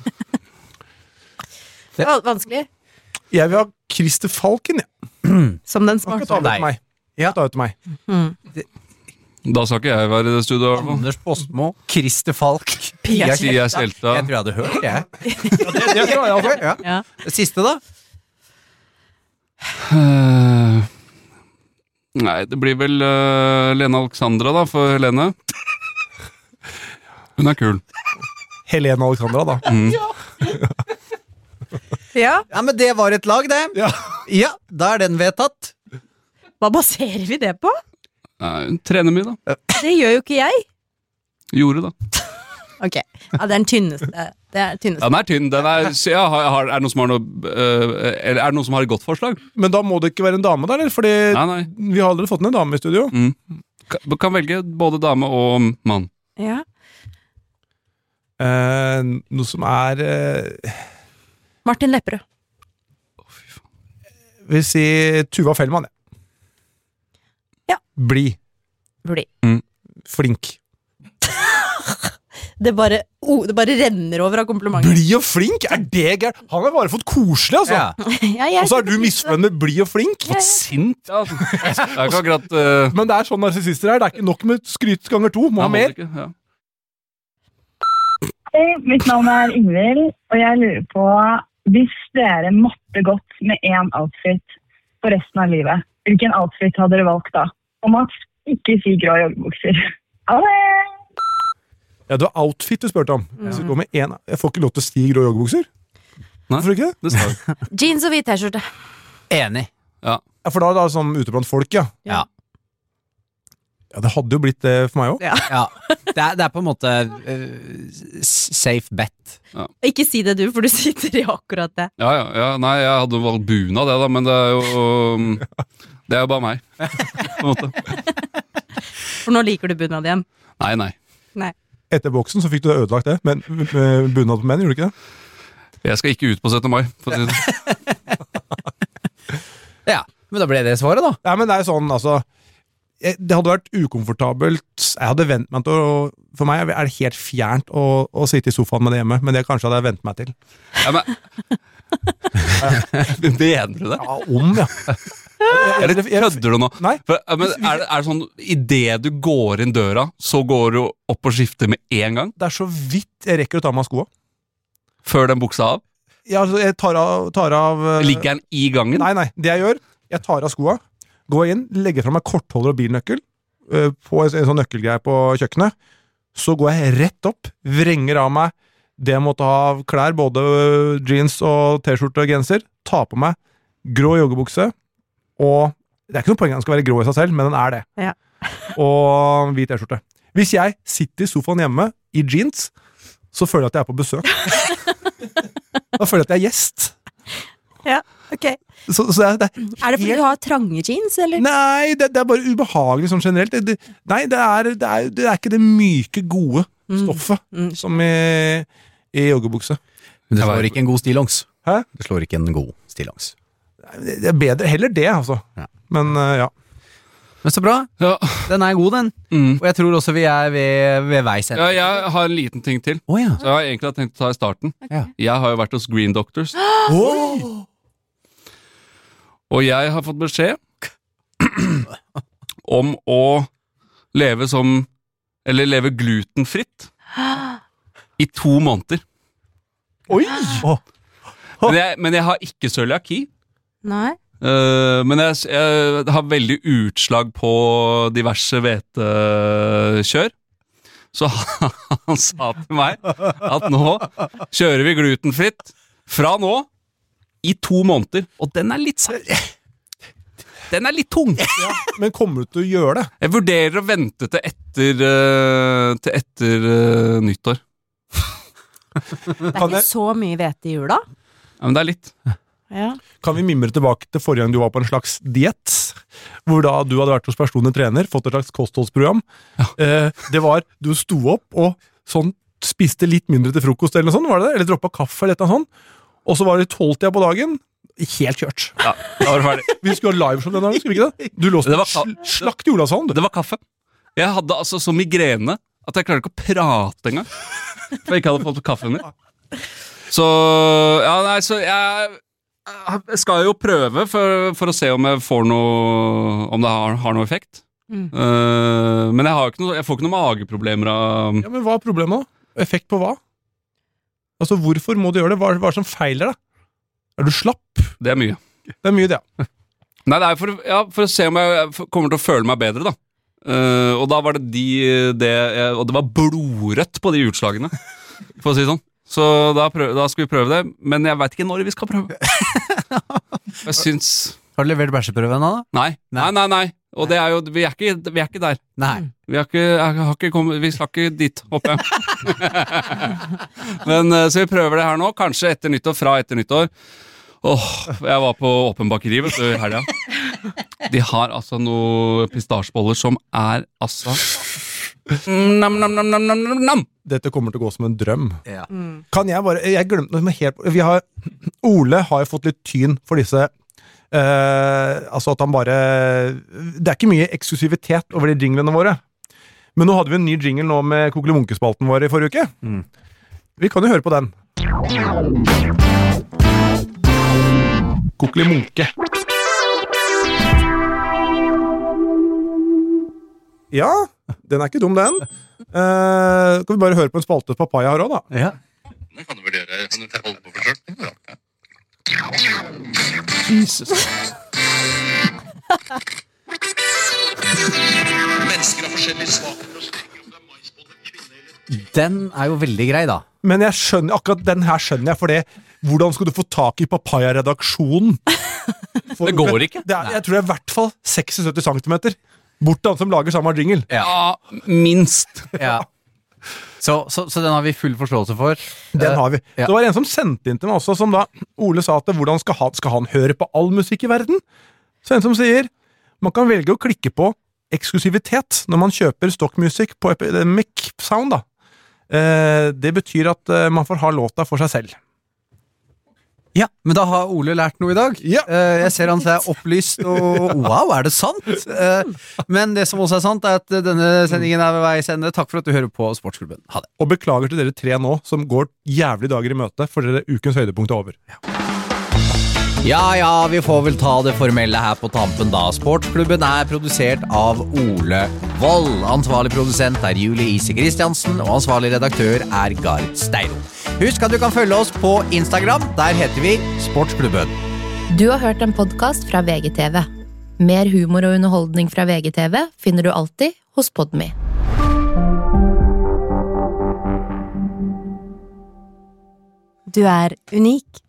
A: Det var vanskelig.
E: Jeg vil ha Christer Falken, ja.
A: Som den
E: Han kan
A: smarte.
E: ta det til meg.
D: Ja.
E: Ta det til meg.
C: Da skal ikke jeg være i det studioet. i hvert fall.
D: Anders Båsmo, Christer Falk.
A: Pia
C: Pia
A: Tjelta.
C: Tjelta.
D: Jeg tror jeg hadde hørt det, jeg.
E: Det, det tror jeg altså.
D: Ja.
A: Ja.
D: Det siste, da?
C: Eh, Nei, det blir vel eh, Lene Alexandra, da, for Helene. Hun er kul.
E: Helene Alexandra, da.
C: Mm.
A: Ja,
D: Ja, men det var et lag, det.
E: Ja.
D: Ja, da er den vedtatt.
A: hva baserer vi det på?
C: Nei, hun trener mye, da.
A: Det gjør jo ikke jeg.
C: Gjorde, da.
A: Ok, ja, det er den tynneste. Det er den
C: Ja,
A: tynneste.
C: den er tynn. Den er, så ja, har, har, er det noen som har noe eh, Eller er det noen som har et godt forslag?
E: Men da må det ikke være en dame der, eller? Fordi
C: Nei, nei.
E: vi har aldri fått en dame i studio.
C: Mm. Kan, kan velge både dame og mann.
A: Ja.
E: Eh, noe som er eh,
A: Martin Lepperød.
E: vil si Tuva Fellmann, ja.
A: Ja.
E: Blid.
A: Bli.
E: Flink.
A: Det bare, oh, det bare renner over av komplimenter.
E: Blid og flink? Er det gærent? Han har bare fått koselig, altså.
D: Ja.
A: Ja, jeg
E: Og så er du misfornøyd med blid og flink?
A: Ja, ja.
C: Sint, ja. Det er ikke akkurat uh,
E: Men det er sånn narsissister er. Det er ikke nok med skryt ganger to. Må ha mer.
C: Ikke, ja.
J: Hei, mitt navn er Ingvild, og jeg lurer på hvis dere måtte gått med én outfit for resten av livet, hvilken outfit hadde dere valgt da? Og Max, ikke si grå joggebukser. Ha det!
E: Ja, det var outfit du spurte om. Så gå med en, jeg får ikke lov til å stige grå joggebukser.
C: Nei.
E: Hvorfor ikke?
C: Det skal jeg.
A: Jeans og hvit t-skjorte.
D: Enig.
E: Ja, for da er det sånn ute blant folk, ja.
D: Ja.
E: Ja, det hadde jo blitt det for meg også.
A: Ja.
D: Ja. Det, er, det er på en måte uh, safe bet.
A: Ikke si det du, for du sitter i akkurat det.
C: Ja, ja, ja. Nei, jeg hadde valgt bunad, det, da, men det er jo um, det er jo bare meg. På en måte.
A: For nå liker du bunad igjen.
C: Nei, nei.
A: Nei.
E: Etter boksen så fikk du ødelagt det, men med bunad på menn, gjorde du ikke det?
C: Jeg skal ikke ut på syttende mai. For å si det.
D: Ja, men da ble det svaret, da.
E: Nei, men det er sånn, altså jeg, det hadde vært ukomfortabelt. Jeg hadde vent meg til å For meg er det helt fjernt å, å sitte i sofaen med det hjemme, men det kanskje hadde jeg vent meg til.
C: Ja, men mener du det?
E: Ja, om, ja.
C: Eller kødder du nå?
E: Nei.
C: For, ja, men er, det, er det sånn idet du går inn døra, så går du opp og skifter med en gang?
E: Det er så vidt jeg rekker å ta meg av skoa.
C: Før den buksa av?
E: Ja, altså, jeg tar av, tar av uh,
C: Ligger den i gangen?
E: Nei, nei. Det jeg gjør, jeg tar av skoa, går inn, legger fra meg kortholder og bilnøkkel uh, på en, en sånn nøkkelgreie på kjøkkenet. Så går jeg rett opp, vrenger av meg det jeg måtte ha av klær, både jeans og t-skjorte og genser, tar på meg grå joggebukse, og det er ikke noe poeng at den skal være grå i seg selv, men den er det.
A: Ja.
E: Og hvit t-skjorte. Hvis jeg sitter i sofaen hjemme i jeans, så føler jeg at jeg er på besøk. Da føler jeg at jeg er gjest.
A: Ja, ok.
E: Så, så det er, det er,
A: Er det fordi du har trange jeans, eller?
E: Nei, det, det er bare ubehagelig sånn generelt. Det, det, nei, det er, det, er, det er ikke det myke, gode stoffet
A: Mm.
E: som i, i joggebukse.
D: Men det slår ikke en god stillongs.
E: Hæ?
D: Det slår ikke en god stillongs.
E: Det det er bedre, heller det, altså.
D: Ja.
E: Men uh, ja.
D: Men så bra.
C: Ja.
D: Den er god, den.
C: Mm.
D: Og jeg tror også vi er ved, ved veis ende.
C: Ja, jeg har en liten ting til.
D: Å ja.
C: Så jeg har egentlig tenkt å ta i starten.
D: Ja.
C: Jeg har jo vært hos Green Doctors, og jeg har fått beskjed om å leve som Eller leve glutenfritt i to måneder.
E: Oi!
C: Men jeg, men jeg har ikke cøliaki.
A: Nei.
C: Uh, men jeg, jeg har veldig utslag på diverse hvetekjør. Så han sa til meg at nå kjører vi glutenfritt fra nå i to måneder. Og den er litt satt. Den er litt tung.
E: Ja, men kommer du til å gjøre det?
C: Jeg vurderer å vente til etter, uh, til etter uh, nyttår.
A: Det er ikke så mye hvete i jula.
C: Ja, men det er litt.
A: Ja.
E: Kan vi mimre tilbake til forrige gang du var på en slags diett, hvor da du hadde vært hos personlig trener, fått et slags kostholdsprogram. Ja. Eh, det var, du sto opp og sånn, spiste litt mindre til frokost eller noe sånt, var det det? Eller droppet kaffe eller et eller annet sånt. Og så var det tolvtida på dagen, helt kjørt.
C: Ja, da var det ferdig.
E: Vi skulle ha liveshow den dagen, skulle vi ikke det? Du låste sl slakt i Olavshallen, du.
C: Det var kaffe. Jeg hadde altså så migrene at jeg klarte ikke å prate engang. For jeg ikke hadde fått kaffen min. Så, ja, nei, så jeg... Jeg skal jo prøve for, for å se om jeg får noe, om det har, har noe effekt. Mm. Uh, men jeg, har ikke noe, jeg får ikke noen mageproblemer av...
E: Ja, men hva er problemet da? Effekt på hva? Altså, hvorfor må du gjøre det? Hva, hva er det som feiler deg? Er du slapp?
C: Det er mye.
E: Det er mye, det, ja.
C: Nei, det er for, ja, for å se om jeg kommer til å føle meg bedre, da. Uh, og da var det de... Det, og det var blodrødt på de utslagene, for å si sånn. Så da, prøv, da skal vi prøve det, men jeg vet ikke når vi skal prøve. Jeg syns...
D: Har du levert bæsjeprøven da?
C: Nei, nei, nei, nei. Og det er jo, vi er ikke, vi er ikke der.
D: Nei.
C: Vi, er ikke, jeg har ikke kommet, vi skal ikke dit, håper jeg. Men så vi prøver det her nå, kanskje etter nyttår, fra etter nyttår. Åh, jeg var på Åpen bakeri, vet du, i helga. De har altså noen pistasjeboller som er altså... Nam, nam, nam, nam, nam, nam, nam.
E: Dette kommer til å gå som en drøm.
D: Ja.
E: Mm. Kan jeg bare, jeg glemte noe helt, vi har, Ole har jo fått litt tyn for disse, eh, altså at han bare, det er ikke mye eksklusivitet over de jinglene våre. Men nå hadde vi en ny jingle nå med Kokelemunke-spalten vår i forrige uke. Mm. Vi kan jo høre på den. Kokelemunke. Ja, den er ikke dum, den. Uh, kan vi bare høre på en spalte Papaya har også, da?
D: Ja.
K: Det kan du vel gjøre. Kan du holde på for selv?
C: Jesus.
K: Mennesker har forskjellige smaker.
D: Den er jo veldig grei, da.
E: Men jeg skjønner, akkurat den her skjønner jeg, for det, hvordan skal du få tak i Papaya-redaksjonen?
C: Det går ikke.
E: Det er, jeg tror det er i hvert fall sekstiseks til sytti centimeter. Bort til han som lager samme jingle.
C: Ja, minst.
D: Ja. Så, så, så den har vi full forståelse for.
E: Den har vi.
D: Ja.
E: Det var en som sendte inn til meg også, som da Ole sa at hvordan skal han, skal han høre på all musikk i verden? Så en som sier, man kan velge å klikke på eksklusivitet når man kjøper stokkmusikk på Epidemic Sound, da. Eh, det betyr at eh, man får ha låta for seg selv.
D: Ja, men da har Ole lært noe i dag.
E: Ja.
D: Uh, jeg ser han seg opplyst, og wow, er det sant? Uh, men det som også er sant, er at denne sendingen er ved veis ende. Takk for at du hører på Sportsklubben. Ha det.
E: Og beklager til dere tre nå, som går jævlig dager i møte, for dere ukens høydepunkt er over.
D: Ja. Ja, ja, vi får vel ta det formelle her på tampen da. Sportsklubben er produsert av Ole Vold. Ansvarlig produsent er Julie Ise Kristiansen, og ansvarlig redaktør er Gard Steiro. Husk at du kan følge oss på Instagram, der heter vi Sportsklubben.
L: Du har hørt en podcast fra V G T V. Mer humor og underholdning fra V G T V finner du alltid hos Podme.
A: Du er unik.